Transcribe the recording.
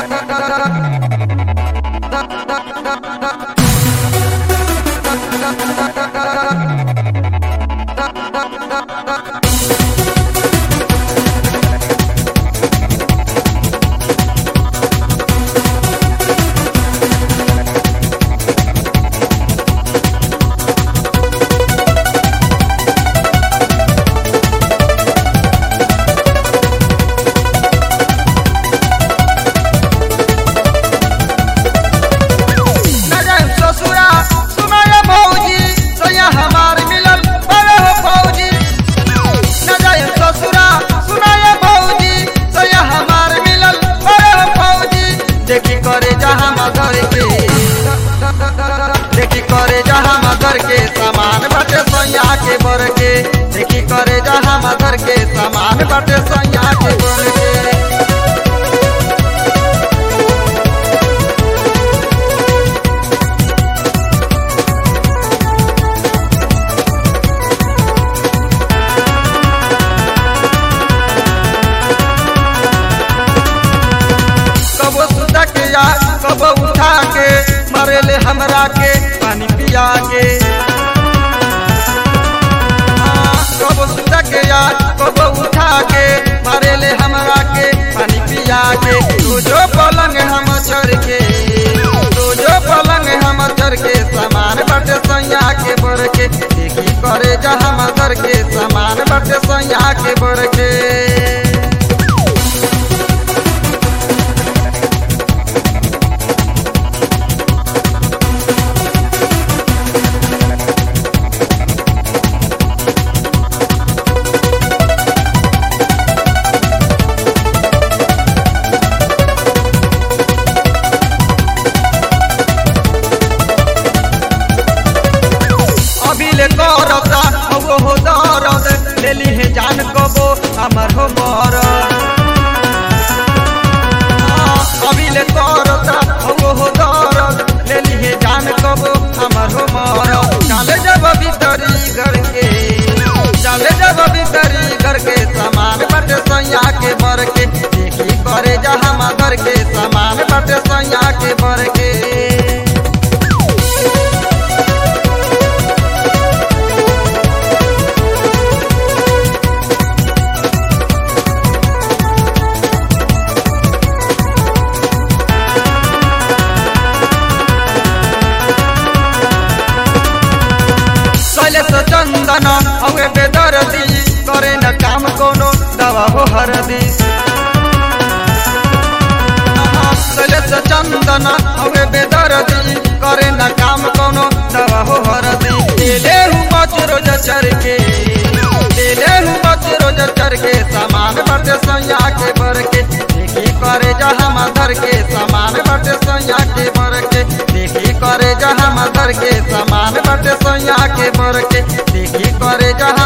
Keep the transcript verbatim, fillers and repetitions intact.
देखी करे जहाँ मदर के सामान बटे सैया के बर के देखी करे जहाँ मदर के सामान बटे सैया के बर के कबो सुता के या कबो उठा के मरेले हमरा के पानी पिया के कबो सुता के या कबो उठा के मरेले हमरा के पानी पिया के रोजो पलंग हम चढ़ के रोजो पलंग हम चढ़ के सामान बटे सैया के बर के देखी करे जहाँ मदर के सामान बटे सैया के बर के करता हो हो दर्द लेली है जान कबो हमर हो मर अभी ले करता हो हो दर्द लेली है जान कबो हमर हो मर चले जब भीतरी घर के चले जब भीतरी घर के सामान बटे सैया के बर के देखी करे जहाँ मदर के सामान बटे सैया के बर के चंदन हवे बेदर्दी करे न काम कोनो दवा हो हरदी चंदन हवे बेदर्दी करे न काम कोनो दवा हो हरदी ले मच रोज चर के ले मच रोज चर के सामान बटे सैया के बर के देखी करे जहाँ मदर के सामान बटे सैया के बर के देखी करे जहाँ मदर के सामान बटे सैया के बर के देखी करे जहाँ